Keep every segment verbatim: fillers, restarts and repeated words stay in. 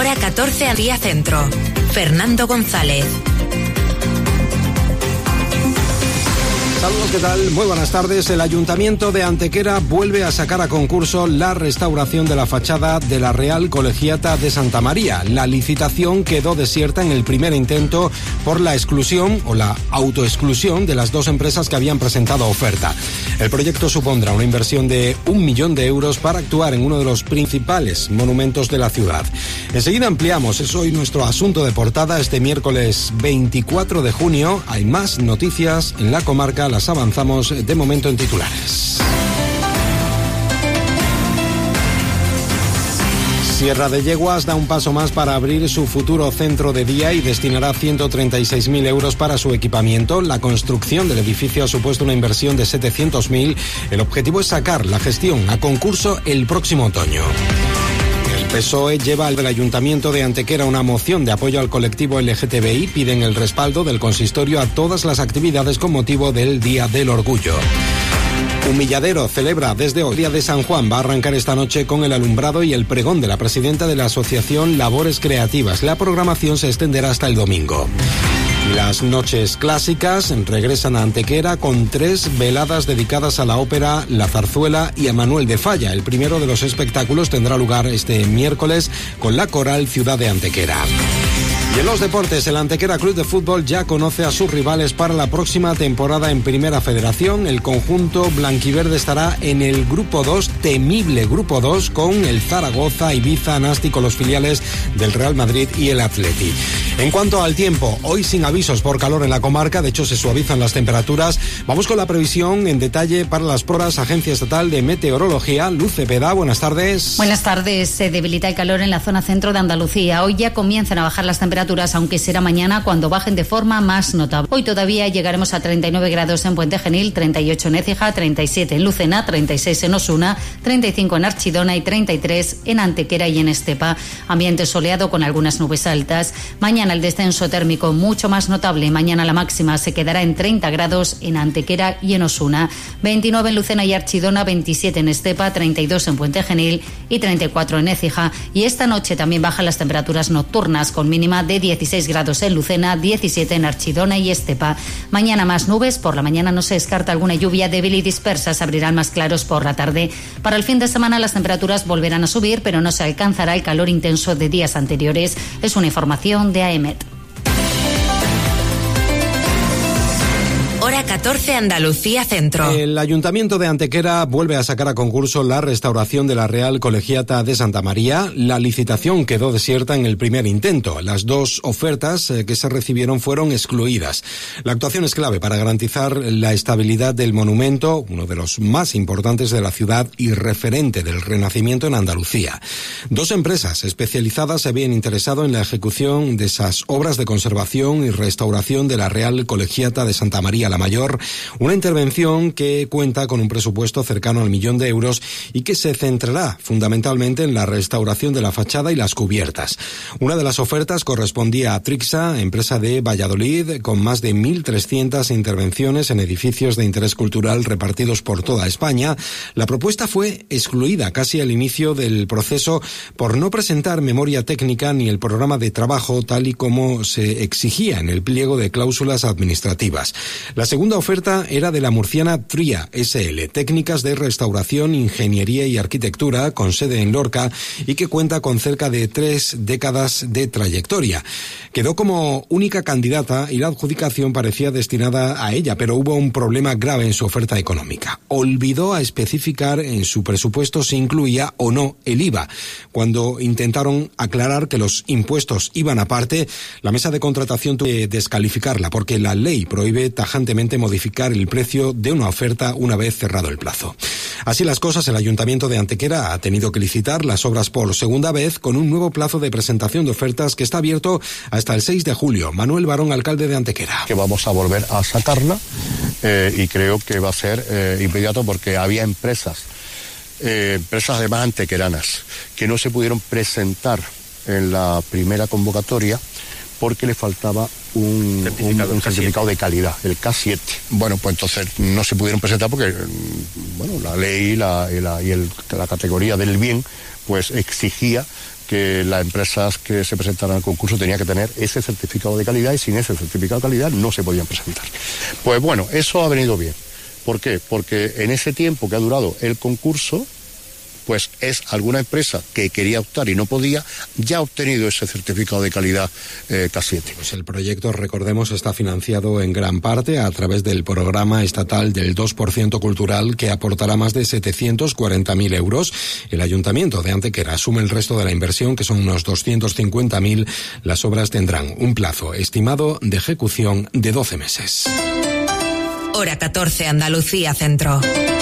Hora catorce al día centro. Fernando González. Saludos, ¿qué tal? Muy buenas tardes. El Ayuntamiento de Antequera vuelve a sacar a concurso la restauración de la fachada de la Real Colegiata de Santa María. La licitación quedó desierta en el primer intento por la exclusión o la autoexclusión de las dos empresas que habían presentado oferta. El proyecto supondrá una inversión de un millón de euros para actuar en uno de los principales monumentos de la ciudad. Enseguida ampliamos, es hoy nuestro asunto de portada. Este miércoles veinticuatro de junio hay más noticias en la comarca. Las avanzamos de momento en titulares. Sierra de Yeguas da un paso más para abrir su futuro centro de día y destinará ciento treinta y seis mil euros para su equipamiento. La construcción del edificio ha supuesto una inversión de setecientos mil. El objetivo es sacar la gestión a concurso el próximo otoño. El P S O E lleva al Ayuntamiento de Antequera una moción de apoyo al colectivo L G T B I. Piden el respaldo del consistorio a todas las actividades con motivo del Día del Orgullo. Humilladero celebra desde hoy Día de San Juan. Va a arrancar esta noche con el alumbrado y el pregón de la presidenta de la asociación Labores Creativas. La programación se extenderá hasta el domingo. Las noches clásicas regresan a Antequera con tres veladas dedicadas a la ópera, la zarzuela y a Manuel de Falla. El primero de los espectáculos tendrá lugar este miércoles con la Coral Ciudad de Antequera. Y en los deportes, el Antequera Club de Fútbol ya conoce a sus rivales para la próxima temporada en Primera Federación. El conjunto blanquiverde estará en el Grupo dos, temible Grupo dos, con el Zaragoza, Ibiza, Nástico, los filiales del Real Madrid y el Atleti. En cuanto al tiempo, hoy sin avisos por calor en la comarca, de hecho se suavizan las temperaturas. Vamos con la previsión en detalle para las pruebas. Agencia Estatal de Meteorología, Luz Cepeda, buenas tardes. Buenas tardes. Se debilita el calor en la zona centro de Andalucía. Hoy ya comienzan a bajar las temperaturas, aunque será mañana cuando bajen de forma más notable. Hoy todavía llegaremos a treinta y nueve grados en Puente Genil, treinta y ocho en Écija, treinta y siete en Lucena, treinta y seis en Osuna, treinta y cinco en Archidona y treinta y tres en Antequera y en Estepa. Ambiente soleado con algunas nubes altas. Mañana el descenso térmico mucho más notable. Mañana la máxima se quedará en treinta grados en Antequera y en Osuna, veintinueve en Lucena y Archidona, veintisiete en Estepa, treinta y dos en Puente Genil y treinta y cuatro en Écija. Y esta noche también bajan las temperaturas nocturnas con mínima de dieciséis grados en Lucena, diecisiete en Archidona y Estepa. Mañana más nubes, por la mañana no se descarta alguna lluvia débil y dispersa, se abrirán más claros por la tarde. Para el fin de semana las temperaturas volverán a subir, pero no se alcanzará el calor intenso de días anteriores. Es una información de A E M E T. Hora catorce, Andalucía Centro. El Ayuntamiento de Antequera vuelve a sacar a concurso la restauración de la Real Colegiata de Santa María. La licitación quedó desierta en el primer intento. Las dos ofertas que se recibieron fueron excluidas. La actuación es clave para garantizar la estabilidad del monumento, uno de los más importantes de la ciudad y referente del Renacimiento en Andalucía. Dos empresas especializadas se habían interesado en la ejecución de esas obras de conservación y restauración de la Real Colegiata de Santa María la Mayor, una intervención que cuenta con un presupuesto cercano al millón de euros y que se centrará fundamentalmente en la restauración de la fachada y las cubiertas. Una de las ofertas correspondía a Trixa, empresa de Valladolid, con más de mil trescientas intervenciones en edificios de interés cultural repartidos por toda España. La propuesta fue excluida casi al inicio del proceso por no presentar memoria técnica ni el programa de trabajo tal y como se exigía en el pliego de cláusulas administrativas. La segunda oferta era de la murciana Tria S L, técnicas de restauración, ingeniería y arquitectura, con sede en Lorca y que cuenta con cerca de tres décadas de trayectoria. Quedó como única candidata y la adjudicación parecía destinada a ella, pero hubo un problema grave en su oferta económica. Olvidó a especificar en su presupuesto si incluía o no el I V A. Cuando intentaron aclarar que los impuestos iban aparte, la mesa de contratación tuvo que descalificarla porque la ley prohíbe tajantemente modificar el precio de una oferta una vez cerrado el plazo. Así las cosas, el Ayuntamiento de Antequera ha tenido que licitar las obras por segunda vez con un nuevo plazo de presentación de ofertas que está abierto hasta el seis de julio. Manuel Barón, alcalde de Antequera. Que vamos a volver a sacarla eh, y creo que va a ser eh, inmediato porque había empresas, eh, empresas además antequeranas, que no se pudieron presentar en la primera convocatoria porque le faltaba un certificado, un, un certificado de calidad, el K siete. Bueno, pues entonces no se pudieron presentar porque, bueno, la ley la, y, la, y el, la categoría del bien pues exigía que las empresas que se presentaran al concurso tenían que tener ese certificado de calidad, y sin ese certificado de calidad no se podían presentar. Pues bueno, eso ha venido bien. ¿Por qué? Porque en ese tiempo que ha durado el concurso, pues es alguna empresa que quería optar y no podía, ya ha obtenido ese certificado de calidad eh, K siete. Pues el proyecto, recordemos, está financiado en gran parte a través del programa estatal del dos por ciento cultural, que aportará más de setecientos cuarenta mil euros. El Ayuntamiento de Antequera asume el resto de la inversión, que son unos doscientos cincuenta mil. Las obras tendrán un plazo estimado de ejecución de doce meses. Hora catorce, Andalucía Centro.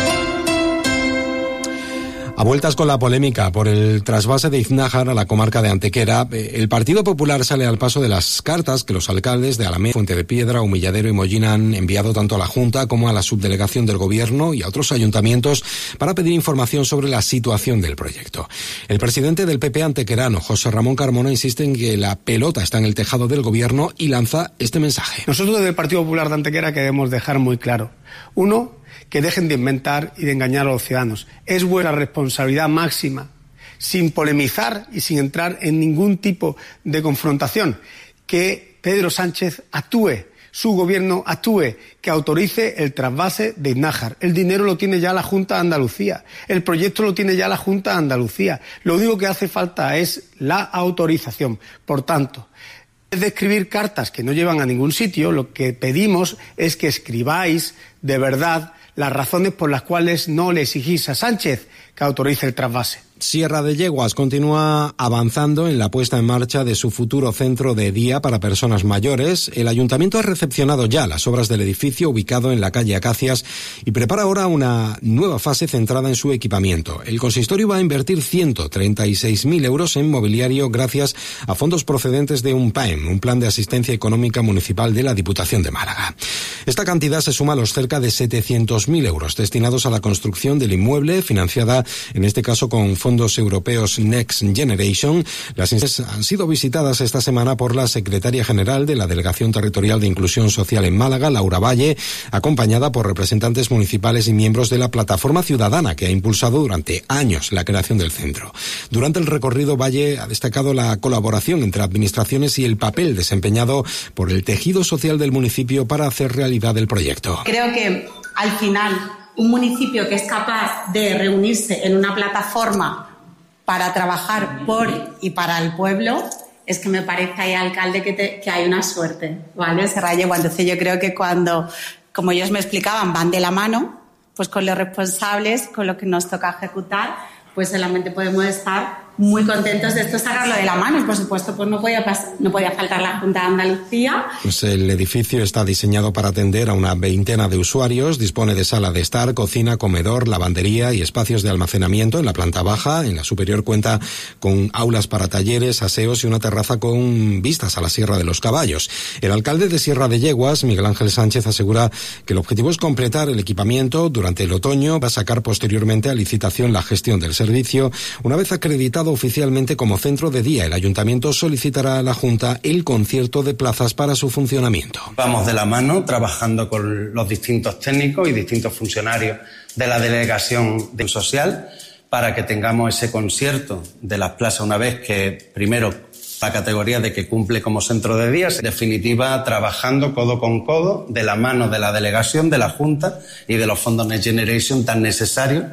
A vueltas con la polémica por el trasvase de Iznájar a la comarca de Antequera, el Partido Popular sale al paso de las cartas que los alcaldes de Alameda, Fuente de Piedra, Humilladero y Mollina han enviado tanto a la Junta como a la subdelegación del Gobierno y a otros ayuntamientos para pedir información sobre la situación del proyecto. El presidente del P P antequerano, José Ramón Carmona, insiste en que la pelota está en el tejado del Gobierno y lanza este mensaje. Nosotros desde el Partido Popular de Antequera queremos dejar muy claro. Uno, que dejen de inventar y de engañar a los ciudadanos. Es vuestra responsabilidad máxima, sin polemizar y sin entrar en ningún tipo de confrontación, que Pedro Sánchez actúe, su gobierno actúe, que autorice el trasvase de Iznájar. El dinero lo tiene ya la Junta de Andalucía, el proyecto lo tiene ya la Junta de Andalucía. Lo único que hace falta es la autorización. Por tanto, en vez de escribir cartas que no llevan a ningún sitio, lo que pedimos es que escribáis de verdad las razones por las cuales no le exigís a Sánchez que autorice el trasvase. Sierra de Yeguas continúa avanzando en la puesta en marcha de su futuro centro de día para personas mayores. El ayuntamiento ha recepcionado ya las obras del edificio ubicado en la calle Acacias y prepara ahora una nueva fase centrada en su equipamiento. El consistorio va a invertir ciento treinta y seis mil euros en mobiliario gracias a fondos procedentes de un P A E M, un plan de asistencia económica municipal de la Diputación de Málaga. Esta cantidad se suma a los cerca de setecientos mil euros destinados a la construcción del inmueble, financiada en este caso con fondos fondos europeos Next Generation. Las instalaciones han sido visitadas esta semana por la secretaria general de la Delegación Territorial de Inclusión Social en Málaga, Laura Valle, acompañada por representantes municipales y miembros de la Plataforma Ciudadana, que ha impulsado durante años la creación del centro. Durante el recorrido, Valle ha destacado la colaboración entre administraciones y el papel desempeñado por el tejido social del municipio para hacer realidad el proyecto. Creo que al final un municipio que es capaz de reunirse en una plataforma para trabajar por y para el pueblo, es que me parece ahí, alcalde, que, te, que hay una suerte, ¿vale? Serra Yegua. Entonces yo creo que cuando, como ellos me explicaban, van de la mano, pues con los responsables, con lo que nos toca ejecutar, pues solamente podemos estar muy contentos de esto, sacarlo de la mano. Y por supuesto, pues no podía, pas- no podía faltar la Junta de Andalucía. Pues el edificio está diseñado para atender a una veintena de usuarios. Dispone de sala de estar, cocina, comedor, lavandería y espacios de almacenamiento en la planta baja. En la superior cuenta con aulas para talleres, aseos y una terraza con vistas a la Sierra de los Caballos. El alcalde de Sierra de Yeguas, Miguel Ángel Sánchez, asegura que el objetivo es completar el equipamiento durante el otoño. Va a sacar posteriormente a licitación la gestión del servicio. Una vez acreditado oficialmente como centro de día, el ayuntamiento solicitará a la Junta el concierto de plazas para su funcionamiento. Vamos de la mano trabajando con los distintos técnicos y distintos funcionarios de la Delegación de Social para que tengamos ese concierto de las plazas una vez que, primero, la categoría de que cumple como centro de día, en definitiva, trabajando codo con codo de la mano de la Delegación, de la Junta y de los fondos Next Generation tan necesarios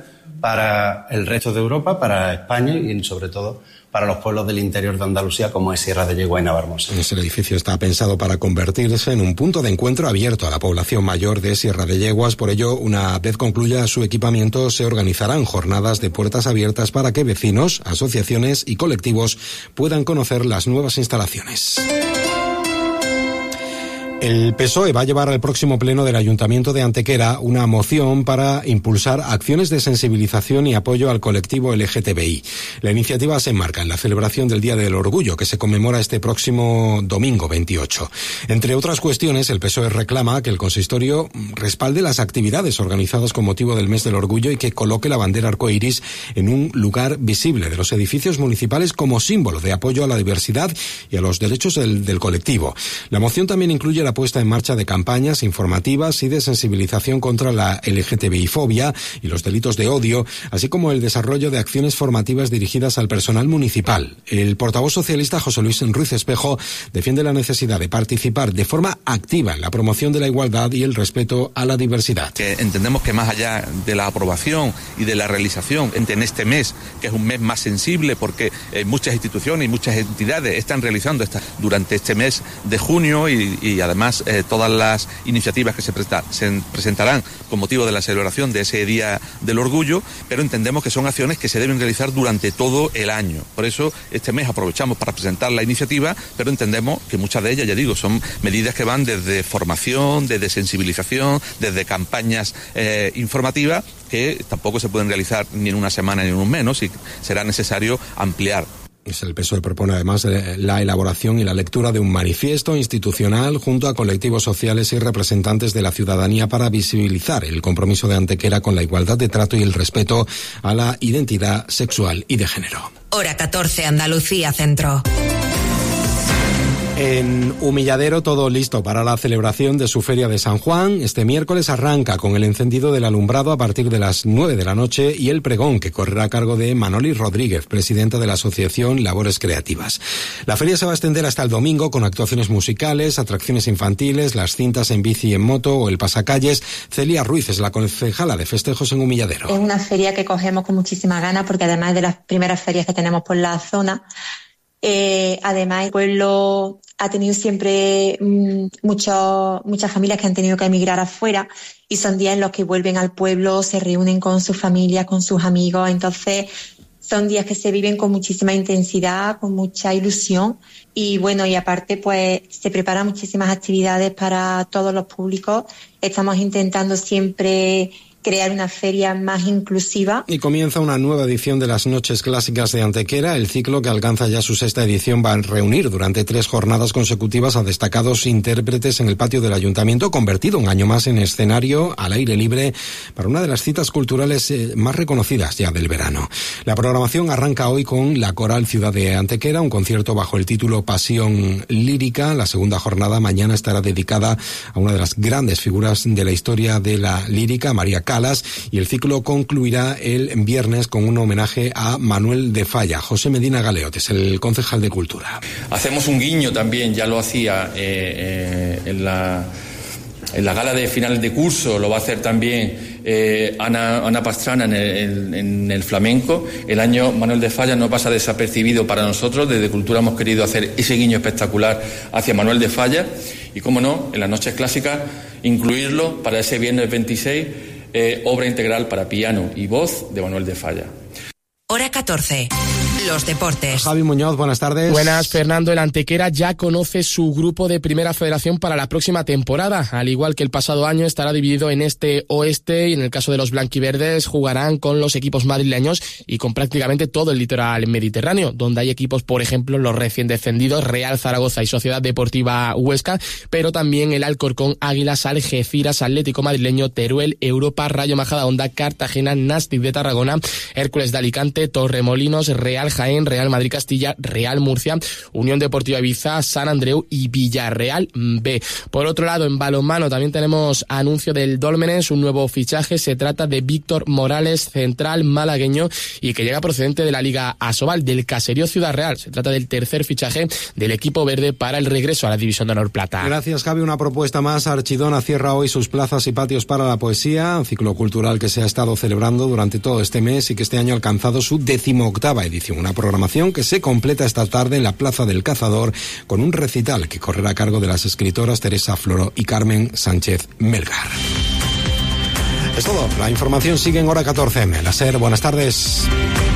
para el resto de Europa, para España y sobre todo para los pueblos del interior de Andalucía como es Sierra de Yegua y Navarmosa. Ese edificio está pensado para convertirse en un punto de encuentro abierto a la población mayor de Sierra de Yeguas. Por ello, una vez concluya su equipamiento, se organizarán jornadas de puertas abiertas para que vecinos, asociaciones y colectivos puedan conocer las nuevas instalaciones. El P S O E va a llevar al próximo pleno del Ayuntamiento de Antequera una moción para impulsar acciones de sensibilización y apoyo al colectivo L G T B I. La iniciativa se enmarca en la celebración del Día del Orgullo, que se conmemora este próximo domingo veintiocho. Entre otras cuestiones, el P S O E reclama que el consistorio respalde las actividades organizadas con motivo del Mes del Orgullo y que coloque la bandera arcoíris en un lugar visible de los edificios municipales como símbolo de apoyo a la diversidad y a los derechos del, del colectivo. La moción también incluye la puesta en marcha de campañas informativas y de sensibilización contra la L G T B I-fobia y los delitos de odio, así como el desarrollo de acciones formativas dirigidas al personal municipal. El portavoz socialista José Luis Ruiz Espejo defiende la necesidad de participar de forma activa en la promoción de la igualdad y el respeto a la diversidad. Que entendemos que más allá de la aprobación y de la realización en este mes, que es un mes más sensible porque eh, muchas instituciones y muchas entidades están realizando esta, durante este mes de junio y, y además Además, eh, todas las iniciativas que se, presta, se presentarán con motivo de la celebración de ese Día del Orgullo, pero entendemos que son acciones que se deben realizar durante todo el año. Por eso, este mes aprovechamos para presentar la iniciativa, pero entendemos que muchas de ellas, ya digo, son medidas que van desde formación, desde sensibilización, desde campañas eh, informativas, que tampoco se pueden realizar ni en una semana ni en un mes, ¿no? Si será necesario ampliar. El P S O E propone además la elaboración y la lectura de un manifiesto institucional junto a colectivos sociales y representantes de la ciudadanía para visibilizar el compromiso de Antequera con la igualdad de trato y el respeto a la identidad sexual y de género. Hora catorce, Andalucía Centro. En Humilladero todo listo para la celebración de su Feria de San Juan. Este miércoles arranca con el encendido del alumbrado a partir de las nueve de la noche y el pregón que correrá a cargo de Manoli Rodríguez, presidenta de la Asociación Labores Creativas. La feria se va a extender hasta el domingo con actuaciones musicales, atracciones infantiles, las cintas en bici y en moto o el pasacalles. Celia Ruiz es la concejala de festejos en Humilladero. Es una feria que cogemos con muchísimas ganas porque además de las primeras ferias que tenemos por la zona, eh, además el pueblo ha tenido siempre mmm, mucho, muchas familias que han tenido que emigrar afuera y son días en los que vuelven al pueblo, se reúnen con sus familias, con sus amigos. Entonces son días que se viven con muchísima intensidad, con mucha ilusión y bueno, y aparte pues se preparan muchísimas actividades para todos los públicos. Estamos intentando siempre crear una feria más inclusiva. Y comienza una nueva edición de las Noches Clásicas de Antequera. El ciclo, que alcanza ya su sexta edición, va a reunir durante tres jornadas consecutivas a destacados intérpretes en el patio del Ayuntamiento, convertido un año más en escenario al aire libre para una de las citas culturales eh, más reconocidas ya del verano. La programación arranca hoy con la Coral Ciudad de Antequera, un concierto bajo el título Pasión Lírica. La segunda jornada mañana estará dedicada a una de las grandes figuras de la historia de la lírica, María Calas, y el ciclo concluirá el viernes con un homenaje a Manuel de Falla. José Medina Galeot es el concejal de Cultura. Hacemos un guiño también, ya lo hacía eh, eh, en la en la gala de finales de curso, lo va a hacer también eh, Ana, Ana Pastrana en el, en el flamenco. El año Manuel de Falla no pasa desapercibido para nosotros. Desde Cultura hemos querido hacer ese guiño espectacular hacia Manuel de Falla y, cómo no, en las noches clásicas incluirlo para ese viernes veintiséis, eh, obra integral para piano y voz de Manuel de Falla. Hora catorce. Los deportes. Javi Muñoz, buenas tardes. Buenas, Fernando. El Antequera ya conoce su grupo de Primera Federación para la próxima temporada. Al igual que el pasado año, estará dividido en este-oeste y en el caso de los blanquiverdes jugarán con los equipos madrileños y con prácticamente todo el litoral mediterráneo, donde hay equipos, por ejemplo, los recién descendidos Real Zaragoza y Sociedad Deportiva Huesca, pero también el Alcorcón, Águilas, Algeciras, Atlético Madrileño, Teruel, Europa, Rayo Majadahonda, Cartagena, Nàstic de Tarragona, Hércules de Alicante, Torremolinos, Real Jaén, Real Madrid Castilla, Real Murcia, Unión Deportiva Ibiza, San Andreu y Villarreal B. Por otro lado, en balonmano también tenemos anuncio del Dólmenes, un nuevo fichaje. Se trata de Víctor Morales, central malagueño y que llega procedente de la Liga Asobal, del Caserío Ciudad Real. Se trata del tercer fichaje del equipo verde para el regreso a la División de Honor Plata. Gracias, Javi. Una propuesta más. Archidona cierra hoy sus plazas y patios para la poesía, un ciclo cultural que se ha estado celebrando durante todo este mes y que este año ha alcanzado su decimoctava edición. Una programación que se completa esta tarde en la Plaza del Cazador con un recital que correrá a cargo de las escritoras Teresa Floro y Carmen Sánchez Melgar. Es todo. La información sigue en Hora catorce. La SER, buenas tardes.